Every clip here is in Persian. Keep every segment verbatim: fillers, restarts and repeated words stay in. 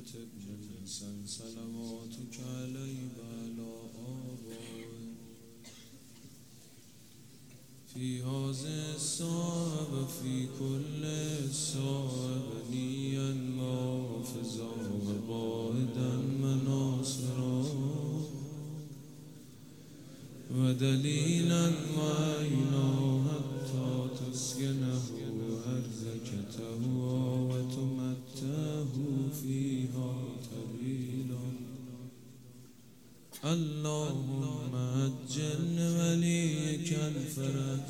ابن الحسن صلواتك علیه و علی آبائه فی هذه الساعة و فی كل ساعة بنيا وحافظا وقائدا وناصرا ودليلا وعينا حتى تسكنه أرضك وتمتعه فيها طويلا اللهم عجل وليك الفرج.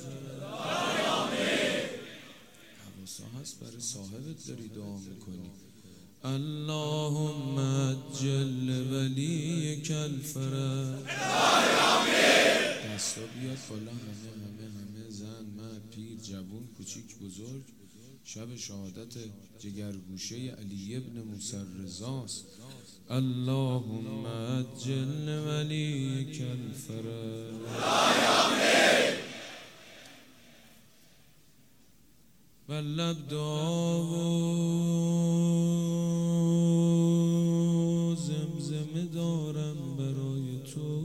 حواسا هست برای صاحبت داری دعا میکنی. اللهم عجل وليك الفرج. دستا بیاد بالا، همه همه همه زن، مرد، پیر، جوون، کوچیک، بزرگ. شب شهادت جگرگوشه علی ابن موسی رضاست. اللهم عجل وليك الفرج. و لب دعا و زمزمه دارم برای تو،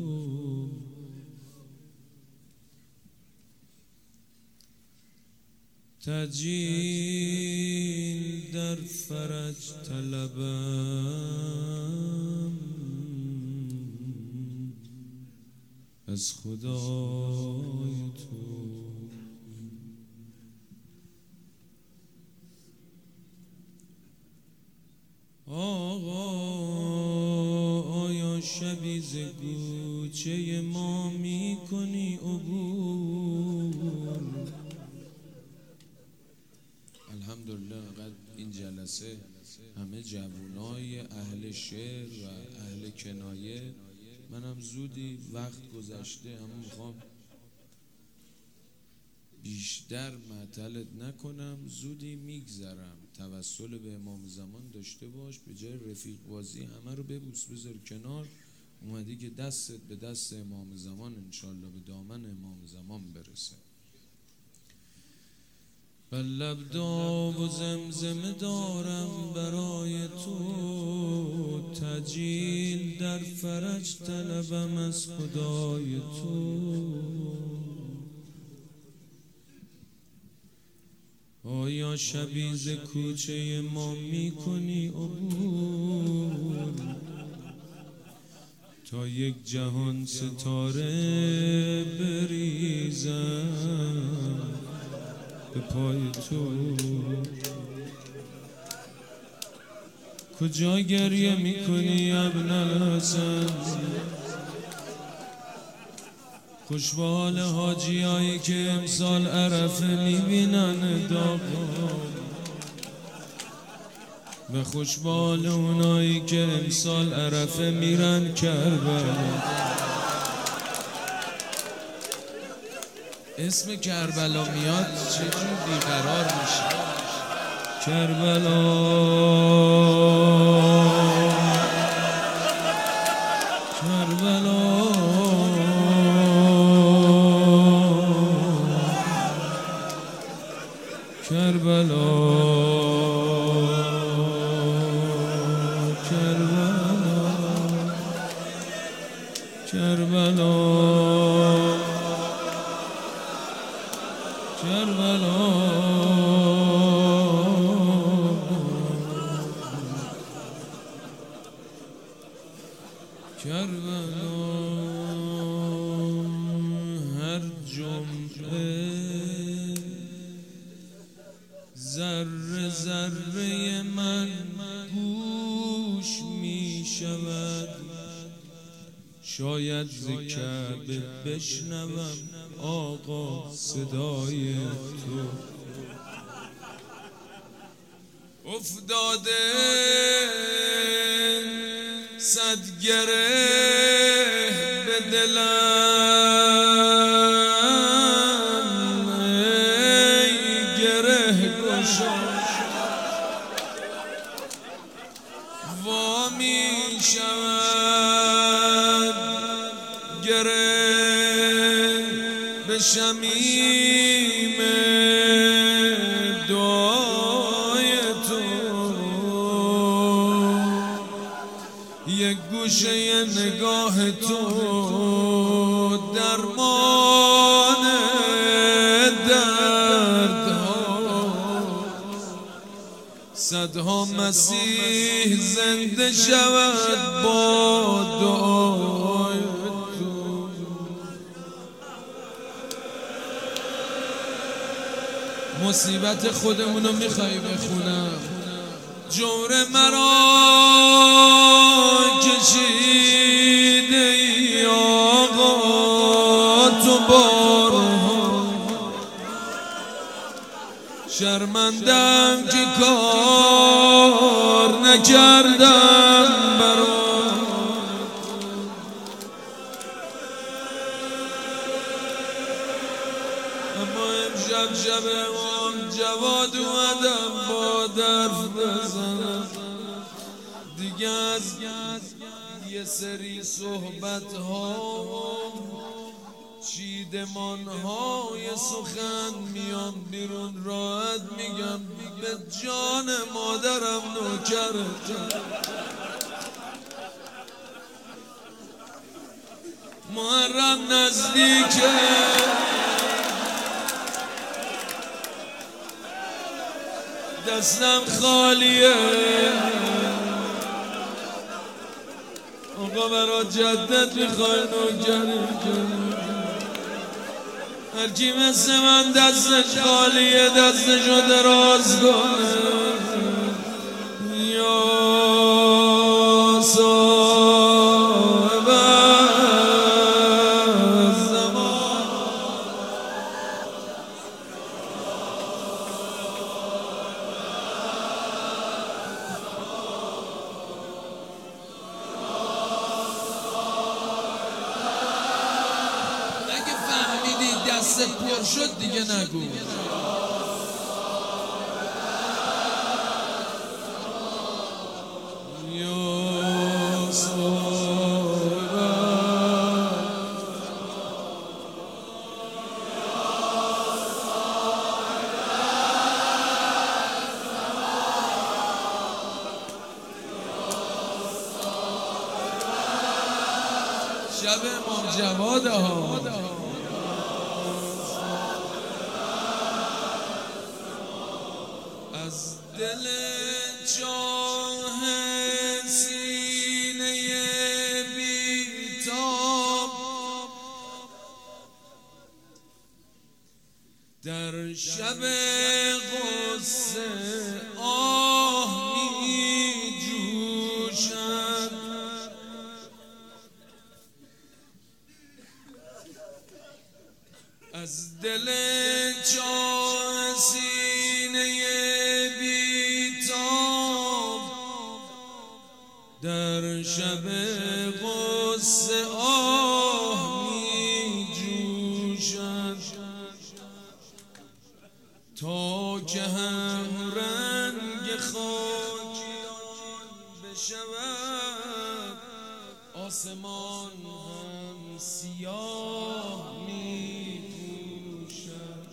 تجیل در فرج طلبم از خدای تو. آقا آیا شبی ز کوچه ما میکنی عبور؟ الحمدلله قد این جلسه همه جوانای اهل شعر و اهل کنایه. منم زودی وقت گذشته، اما میخوام بیشتر معطلت نکنم، زودی میگذرم. توسل به امام زمان داشته باش، به جای رفیق بازی همه رو ببوس بذار کنار. اومدی که دستت به دست امام زمان انشالله به دامن امام زمان برسه. و لب دعا و زمزمه دارم برای تو، تجیل در فرج طلبم از خدای تو. آیا شبی ز کوچه ما میکنی عبور تا یک جهان ستاره بریزم به پای تو؟ کجا گریه میکنی ابن الحسن؟ خوش به حال حاجی هایی که امسال عرفه میبینن داغا، و خوش به حال اونایی که امسال عرفه میرن کربلا. اسم کربلا میاد چجور بیقرار میشه. کربلا کربلا کربلا کربلا کربلا کربلا کربلا. هر جمعه ذره ذره من گوش می شود، شاید ز کعبه بشنوم آقا صدای تو. افتاده صد گره به دلم، ای گره گشا وا می شود گره به شمیم دعای تو. گوشه نگاه تو درمان دردها، صدها مسیح زنده شود با دعای تو. مصیبت خودمونو میخوای بخونم، جور مرا کشیده ای آقا تو بارها، شرمندم که کار نکردم برات. اما امشب شب امام جواد اومدم با درف بزنم دیگه، از یه سری صحبت ها چیدمان های سخن میان بیرون، راحت میگم به جان مادرم نوکرتم. محرم نزدیکه، دستم خالیه، آقا برا جدت میخوای نوکری، هر کی مثل من دستش خالیه دستشو دراز کنه. یا صاحب الزمان، اگه فهمیدی دستت پر شد دیگه نگو. یا صاحب شب امام جواد ها، از دل چاه سینه بیتاب در شب غصه آه می جوشد، از دل چاه سینه بیتاب در شب غصه آه می جوشد، تا که هم رنگ خاکیان بشود آسمان هم سیاه می پوشد.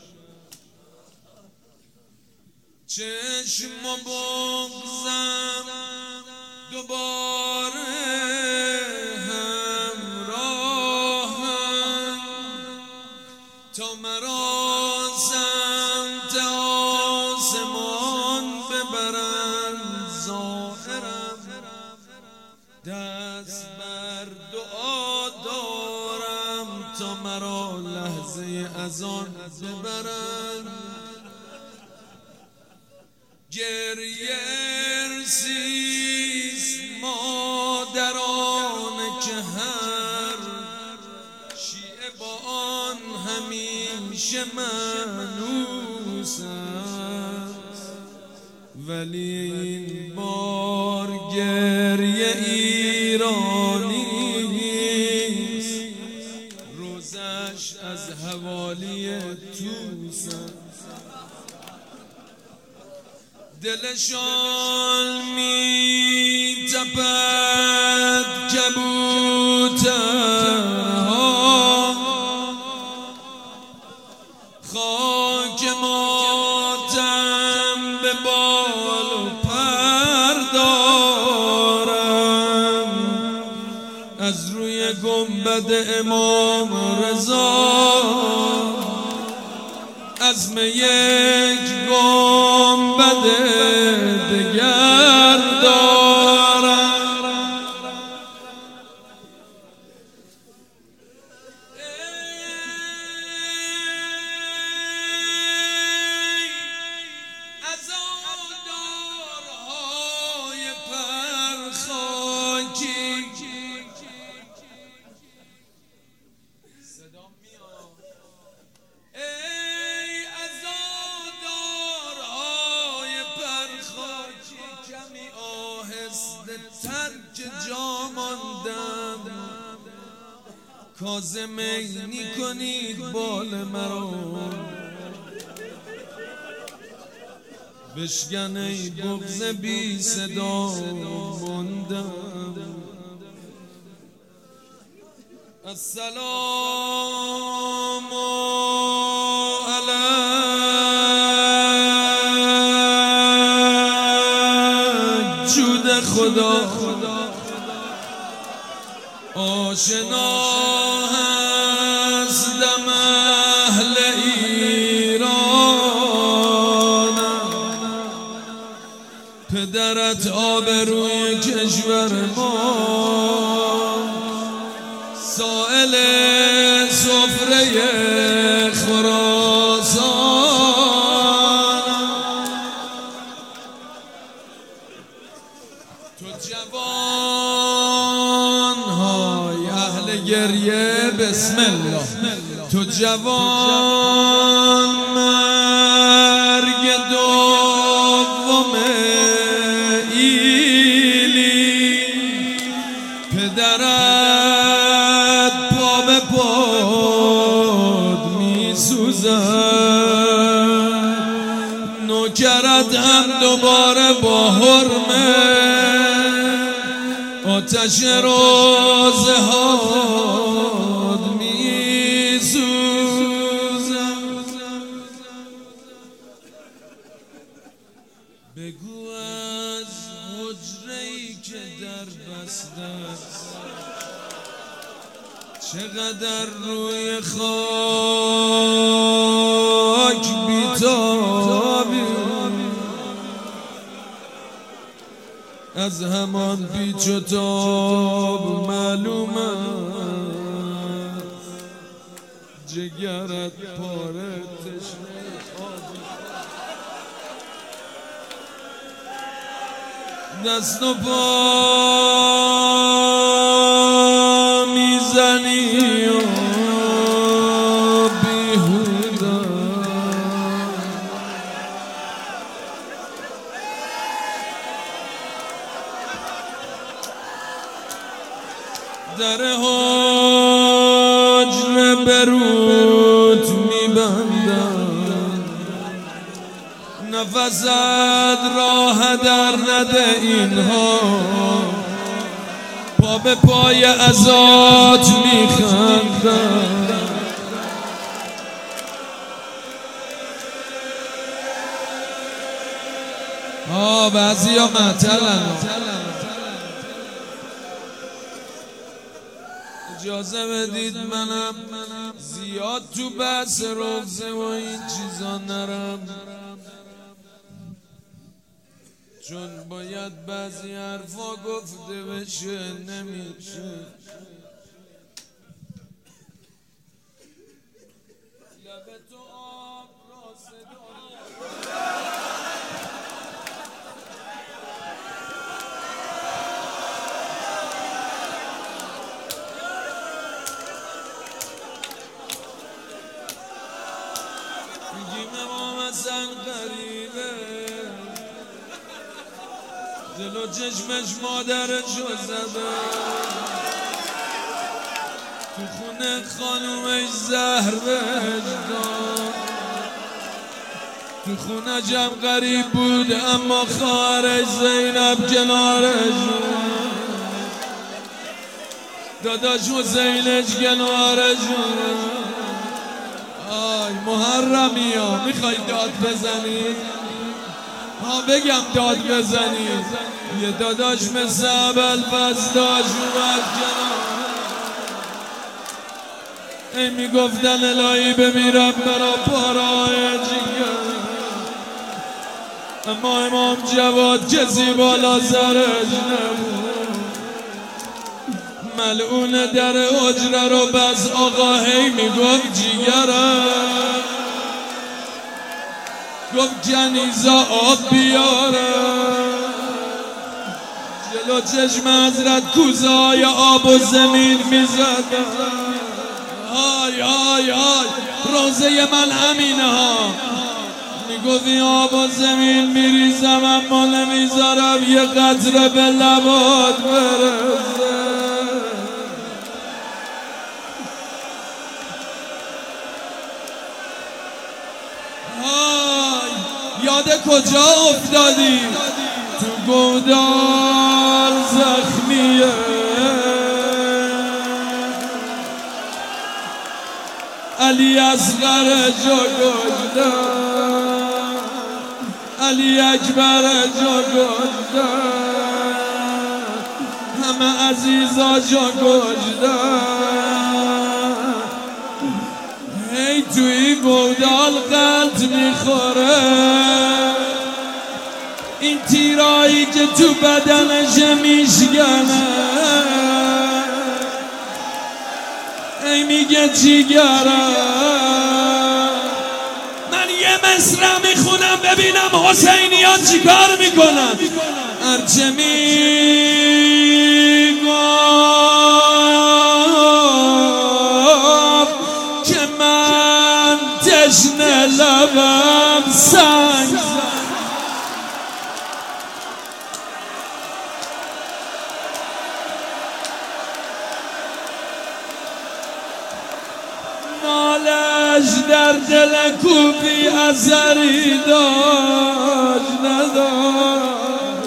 چشم و بغضم دوباره همراهم تا مرا سمت آسمان ببرند ظاهرم، دست بر دعا دارم تا مرا لحظه اذان ببرند. گریه ارسیست مادران که هر شیعه با آن همیشه مانوس است، ولی این بار گریه ایرانیست، روزش از حوالی توس است. دلشان می تپد کبوترها، خاک ماتم به بال و پر دارم، گنبد امام رضا، عزم یک گنبد دگر دارم. عزادارهای پرخاشی صدا میاد، ای عزادارهای پرخاشی کمی آهسته تر که جا ماندم، کاظمینی کنید بال مرا، بشکن ای بغض بی صدا ماندم. السلام علی جود خدا، آشنا هستم اهل ایرانم، پدرت آبروی کشور ما، سائل سفره خراسان. تو جوان های اهل گریه بسم الله، تو جوان مرگ دوم ایلی، پدرت پا به پاد می سوزد، نوکرت هم دوباره با حرمه آتش روزهاد می سوزد. بگو از حجره‌ای که در بسته است، چقدر روی خاک بی‌تابی، از همان پیچ و تاب معلوم است، جگرت پاره تشنه آبی، دست و پا میزنی و بیهوده، در حجر بروت میبندم، نفست راه در نده اینها، پا به پای ازات میخندم. آه بعضی ها معطلن، اجازه بدید منم زیاد تو بحث روزه و این چیزا نرم، چون باید بعضی حرفا گفته بشه نمیشه. لب تو آب را میگیم امام حسن غریبه، جلو چشمش مادرشو زده، تو خونه خانومش زهر بهش داد، تو خونه جم غریب بود اما خواهرش زینب کنارش، داداش حسینش کنارش. آی محرمی ها میخوای داد بزنید؟ ها بگم داد بزنید. یه داداش مثل ابوالفضل داشت اومد کنار، ای میگفتن الهی بمیرم برا پارای جیگر، اما امام جواد کسی بالا سرش نبود. ملعون در حجره رو بس آقا هی میگفت جیگرم، گفت جنیزا آب بیارم. جلو چشم حضرت کوزه های آب و زمین میزدم. آی آی آی روزه من همینه ها، میگفت آب و زمین میریزم اما نمیذارم یه قطره به لبات برسه. یاد کجا افتادی؟ تو گودال زخمیه، علی اصغر جا گشته، علی اکبر جا گشته، همه عزیزا جا گشته. ای توی گودال قلط میخوره، این تیرایی که تو بدنش میشکنه. ای میگه جیگرم، من یه مصرع میخونم ببینم حسینیان چی کار میکنن. هرچه میگم که من تشنه لبم سنگ، نالش در دل کوبی اثری داشت نداشت.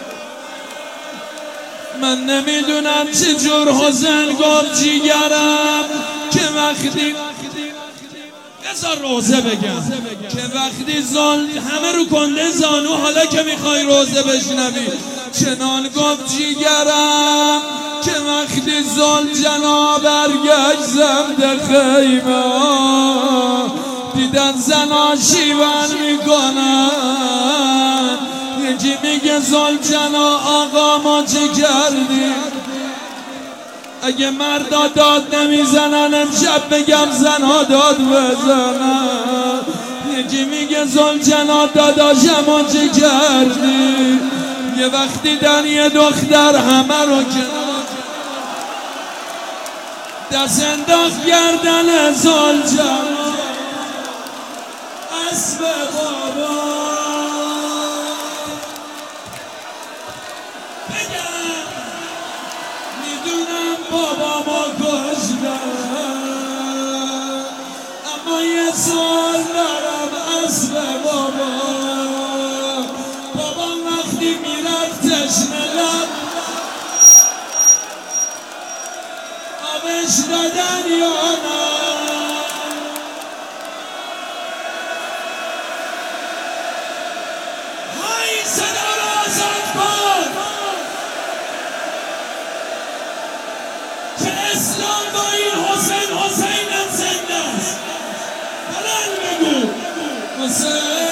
من نمیدونم چجور حسین گفت جیگرم که وقتی بذار روزه بگم که وقتی زال همه رو کنده زانو، حالا که میخوای روزه بشنوی چنان گفت جیگرم که وقتی زال جنا برگشت زمد خیمه دیدن زنا شیون میکنن. یکی میگه زال جنا آقا ما چه کردیم؟ اگه مردا داد نمیزنن امشب بگم زنها داد بزنن. یکی میگه زال جنا داداشم ما چه کردی؟ یه وقتی در یه دختر همه رو کنار دست انداخت گردن زال جنا اسب بابا. بگم میدونم بابا ما کشتن، اما یه سال دارم اسب بابا. بابا وقتی میرفت تشنه لب آبش دادن یا نه؟ های صدا رو آزاد کن که اسلام با این حسین حسینم زنده است. بلند بگو حسین.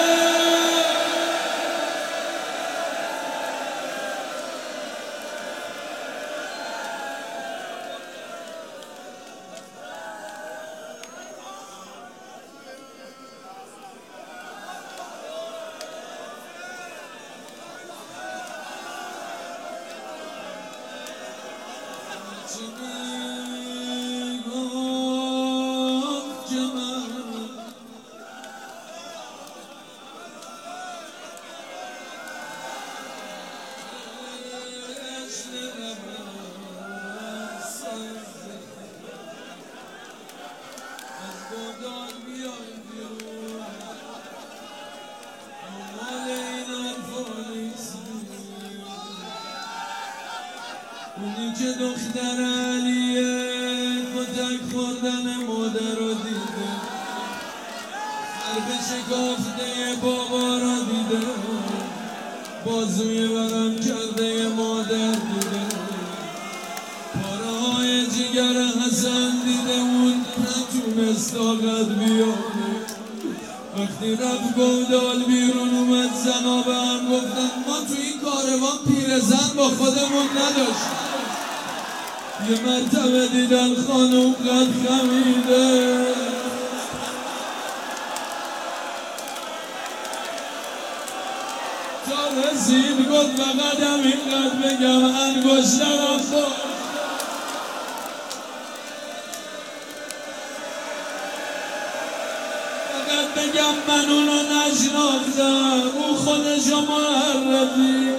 اونی که دختر علیه کتک خوردن مادر رو دیده، حرف شکافته بابا رو دیده، بازوی ورم کرده مادر دیده، پاره های جگر حسن دیده، اون نتونست طاقت بیاره. وقتی رفت گودال بیرون اومد زنا به هم گفتن ما تو این کاروان پیرزن با خودمون نداشت. یه مرتبه دیدن خانوم قد خمیده، تا رسید گفت فقط همینقدر بگم انگشترم خورد. فقط بگم من اونو نشناختم، او خودشو معرفی.